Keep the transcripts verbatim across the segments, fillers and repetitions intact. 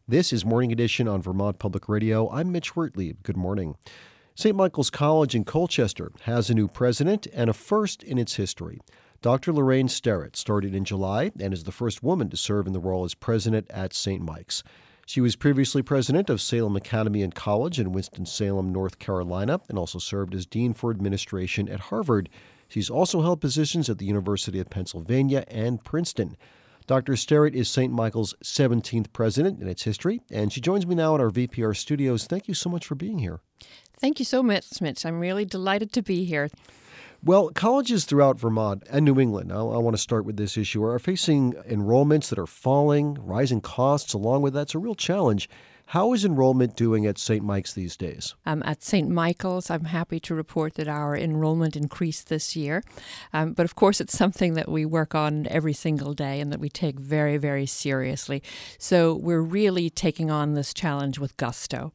This is Morning Edition on Vermont Public Radio. I'm Mitch Wertlieb. Good morning. Saint Michael's College in Colchester has a new president and a first in its history. Doctor Lorraine Sterrett started in July and is the first woman to serve in the role as president at Saint Mike's. She was previously president of Salem Academy and College in Winston-Salem, North Carolina, and also served as dean for administration at Harvard. She's also held positions at the University of Pennsylvania and Princeton. Doctor Sterrett is Saint Michael's seventeenth president in its history, and she joins me now at our V P R studios. Thank you so much for being here. Thank you so much, Mitch. I'm really delighted to be here. Well, colleges throughout Vermont and New England, I, I want to start with this issue, are facing enrollments that are falling, rising costs along with that. It's a real challenge. How is enrollment doing at Saint Mike's these days? Um, at Saint Michael's, I'm happy to report that our enrollment increased this year. Um, but of course, it's something that we work on every single day and that we take very, very seriously. So we're really taking on this challenge with gusto.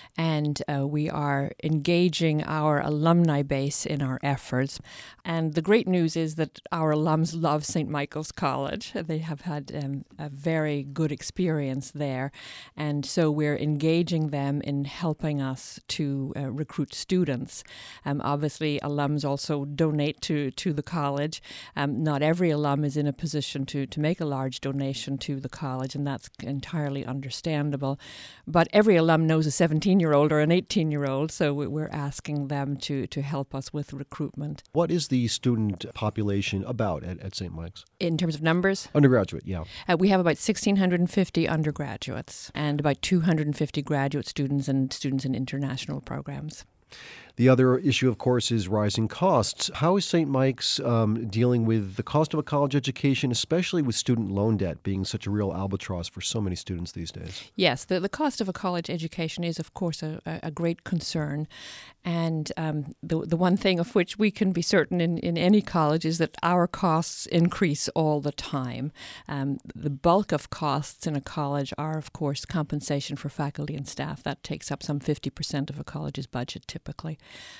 And uh, we are engaging our alumni base in our efforts. And the great news is that our alums love Saint Michael's College. They have had um, a very good experience there. And so we're engaging them in helping us to uh, recruit students. Um, obviously, alums also donate to, to the college. Um, not every alum is in a position to, to make a large donation to the college, and that's entirely understandable. But every alum knows a seventeen-year-old or an eighteen-year-old, so we're asking them to, to help us with recruitment. What is the student population about at, at Saint Mike's? In terms of numbers? Undergraduate, yeah. Uh, we have about one thousand six hundred fifty undergraduates and about two hundred fifty graduate students and students in international programs. The other issue, of course, is rising costs. How is Saint Mike's um, dealing with the cost of a college education, especially with student loan debt being such a real albatross for so many students these days? Yes, the, the cost of a college education is, of course, a, a great concern. And um, the, the one thing of which we can be certain in, in any college is that our costs increase all the time. Um, the bulk of costs in a college are, of course, compensation for faculty and staff. That takes up some fifty percent of a college's budget typically.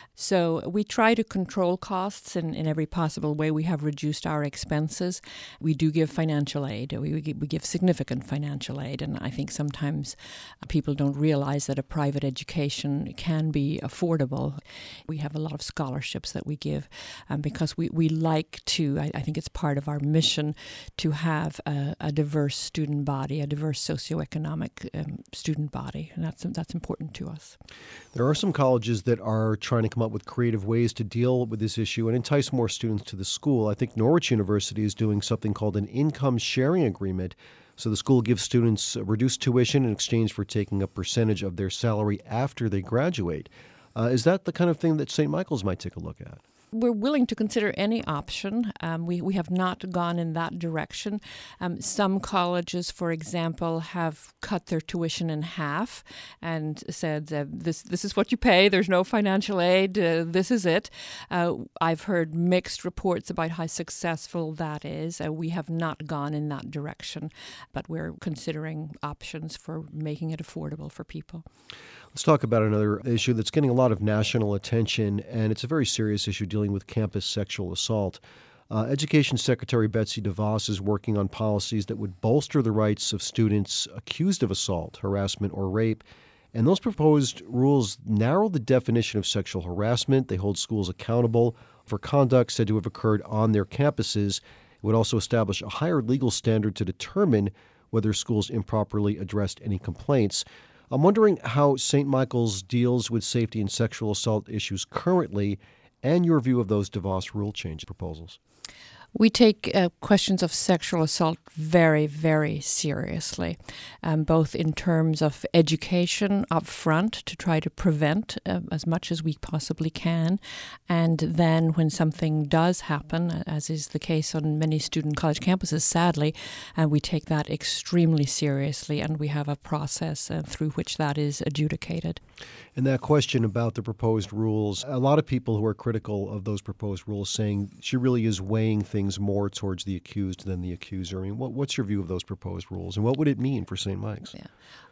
So we try to control costs in, in every possible way. We have reduced our expenses. We do give financial aid. We, we, give, we give significant financial aid. And I think sometimes people don't realize that a private education can be affordable. We have a lot of scholarships that we give um, because we, we like to, I, I think it's part of our mission to have a, a diverse student body, a diverse socioeconomic um, student body. And that's, that's important to us. There are some colleges that are trying to come up with creative ways to deal with this issue and entice more students to the school. I think Norwich University is doing something called an income sharing agreement. So the school gives students reduced tuition in exchange for taking a percentage of their salary after they graduate. Uh, is that the kind of thing that Saint Michael's might take a look at? We're willing to consider any option. Um, we, we have not gone in that direction. Um, some colleges, for example, have cut their tuition in half and said, uh, this this is what you pay. There's no financial aid. Uh, this is it. Uh, I've heard mixed reports about how successful that is. Uh, we have not gone in that direction, but we're considering options for making it affordable for people. Let's talk about another issue that's getting a lot of national attention, and it's a very serious issue dealing with campus sexual assault. Uh, Education Secretary Betsy DeVos is working on policies that would bolster the rights of students accused of assault, harassment, or rape. And those proposed rules narrow the definition of sexual harassment. They hold schools accountable for conduct said to have occurred on their campuses. It would also establish a higher legal standard to determine whether schools improperly addressed any complaints. I'm wondering how Saint Michael's deals with safety and sexual assault issues currently and your view of those DeVos rule change proposals. We take uh, questions of sexual assault very, very seriously, um, both in terms of education up front to try to prevent uh, as much as we possibly can, and then when something does happen, as is the case on many student college campuses, sadly, uh, we take that extremely seriously, and we have a process uh, through which that is adjudicated. And that question about the proposed rules, a lot of people who are critical of those proposed rules saying she really is weighing things more towards the accused than the accuser. I mean, what, what's your view of those proposed rules, and what would it mean for Saint Mike's? Yeah.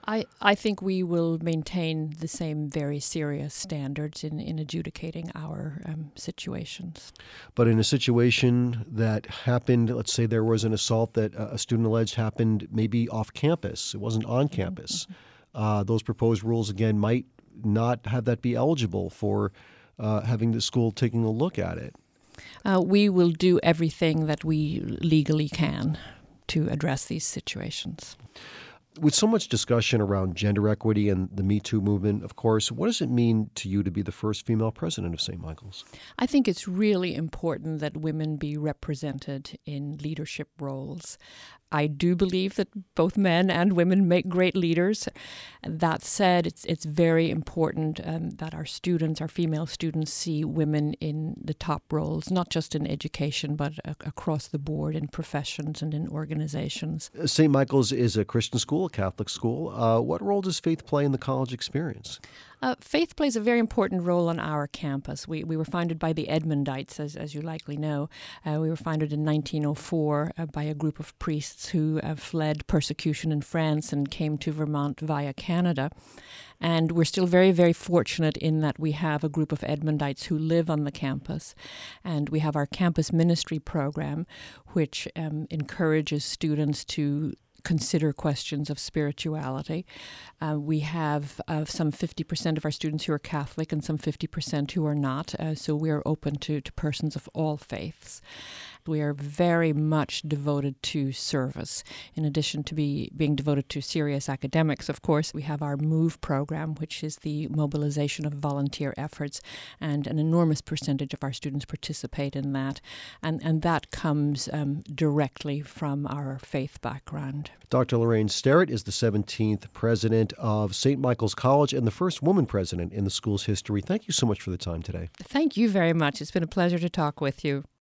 I, I think we will maintain the same very serious standards in, in adjudicating our um, situations. But in a situation that happened, let's say there was an assault that a student alleged happened maybe off campus, it wasn't on campus, mm-hmm. uh, those proposed rules, again, might not have that be eligible for uh, having the school taking a look at it. Uh, we will do everything that we legally can to address these situations. With so much discussion around gender equity and the Me Too movement, of course, what does it mean to you to be the first female president of Saint Michael's? I think it's really important that women be represented in leadership roles. I do believe that both men and women make great leaders. That said, it's it's very important um, that our students, our female students, see women in the top roles, not just in education, but uh, across the board in professions and in organizations. Saint Michael's is a Christian school, a Catholic school. Uh, what role does faith play in the college experience? Uh, faith plays a very important role on our campus. We we were founded by the Edmondites, as, as you likely know. Uh, we were founded in nineteen oh four uh, by a group of priests who uh, fled persecution in France and came to Vermont via Canada. And we're still very, very fortunate in that we have a group of Edmondites who live on the campus. And we have our campus ministry program, which um, encourages students to consider questions of spirituality. Uh, we have uh, some fifty percent of our students who are Catholic and some fifty percent who are not, uh, so we are open to, to persons of all faiths. We are very much devoted to service. In addition to be being devoted to serious academics, of course, we have our MOVE program, which is the mobilization of volunteer efforts, and an enormous percentage of our students participate in that. And, and that comes um, directly from our faith background. Doctor Lorraine Sterrett is the seventeenth president of Saint Michael's College and the first woman president in the school's history. Thank you so much for the time today. Thank you very much. It's been a pleasure to talk with you.